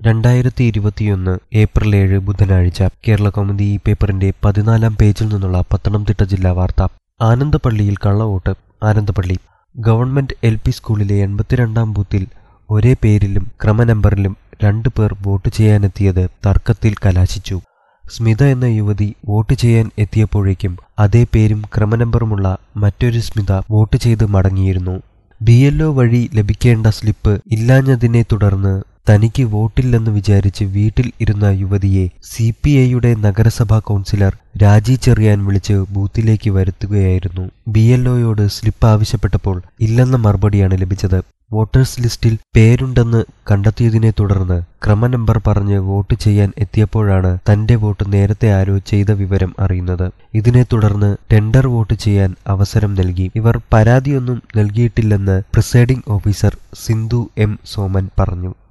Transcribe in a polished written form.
2021 April 7 ബുധനാഴ്ച കേരളകൗമുദി പേപ്പറിന്റെ 14-ാം പേജിൽ നിന്നുള്ള പത്തനംതിട്ട ജില്ലാ വാർത്ത. ആനന്ദപ്പള്ളിയിൽ കള്ളവോട്ട്. ആനന്ദപ്പള്ളി ഗവൺമെന്റ് LP സ്കൂളിലെ 82-ാം ബൂത്തിൽ ഒരേ പേരിലും ക്രമനമ്പറിലും 2 പേർ വോട്ട് ചെയ്യാനെത്തിയത് തർക്കത്തിൽ കലാശിച്ചു. സ്മിത എന്ന യുവതി വോട്ട് ചെയ്യാൻ എത്തിയപ്പോഴേക്കും അതേ പേരും ക്രമനമ്പറുമുള്ള മറ്റൊരു സ്മിത വോട്ട് ചെയ്ത് മടങ്ങിയിരുന്നു. BLO വഴി ലഭിക്കേണ്ട സ്ലിപ്പ് ഇല്ലാഞ്ഞതിനെ തുടർന്ന് തനിക്ക് വോട്ടില്ലെന്ന് വിചാരിച്ച് വീട്ടിൽ ഇരുന്ന യുവതിയെ CPIയുടെ നഗരസഭാ കൗൺസിലർ രാജി ചെറിയാൻ വിളിച്ച് ബൂത്തിലേക്ക് വരുത്തുകയായിരുന്നു. BLOയോട് സ്ലിപ്പ് ആവശ്യപ്പെട്ടപ്പോൾ ഇല്ലെന്ന മറുപടിയാണ് ലഭിച്ചത്. വോട്ടേഴ്സ് ലിസ്റ്റിൽ പേരുണ്ടെന്ന് കണ്ടെത്തിയതിനെ തുടർന്ന് ക്രമനമ്പർ പറഞ്ഞ് വോട്ട് ചെയ്യാൻ എത്തിയപ്പോഴാണ് തന്റെ വോട്ട് നേരത്തെ ആരോ ചെയ്ത വിവരം അറിയുന്നത്. ഇതിനെ തുടർന്ന് ടെൻഡർ വോട്ട് ചെയ്യാൻ അവസരം നൽകി. ഇവർ പരാതിയൊന്നും നൽകിയിട്ടില്ലെന്ന് presiding officer Sindhu M. Soman പറഞ്ഞു.